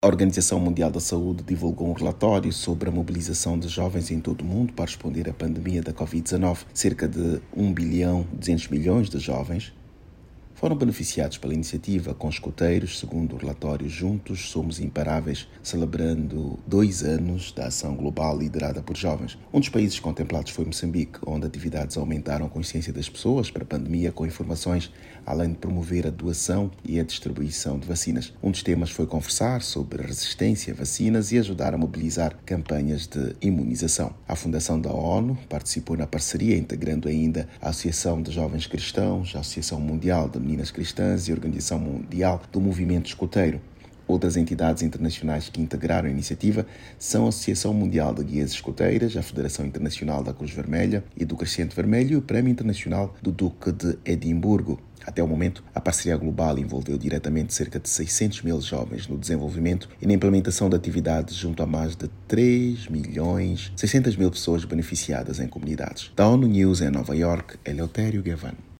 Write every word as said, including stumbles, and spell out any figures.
A Organização Mundial da Saúde divulgou um relatório sobre a mobilização de jovens em todo o mundo para responder à pandemia da covid dezenove. Cerca de um bilhão e duzentos milhões de jovens foram beneficiados pela iniciativa com escuteiros, segundo o relatório Juntos Somos Imparáveis, celebrando dois anos da ação global liderada por jovens. Um dos países contemplados foi Moçambique, onde atividades aumentaram a consciência das pessoas para a pandemia com informações, além de promover a doação e a distribuição de vacinas. Um dos temas foi conversar sobre a resistência a vacinas e ajudar a mobilizar campanhas de imunização. A Fundação da ONU participou na parceria, integrando ainda a Associação de Jovens Cristãos, a Associação Mundial de Meninas Cristãs e a Organização Mundial do Movimento Escoteiro. Outras entidades internacionais que integraram a iniciativa são a Associação Mundial de Guias Escoteiras, a Federação Internacional da Cruz Vermelha e do Crescente Vermelho e o Prémio Internacional do Duque de Edimburgo. Até o momento, a parceria global envolveu diretamente cerca de seiscentos mil jovens no desenvolvimento e na implementação de atividades junto a mais de três milhões e seiscentas mil pessoas beneficiadas em comunidades. Da ONU News em Nova York, Eleutério Gavan.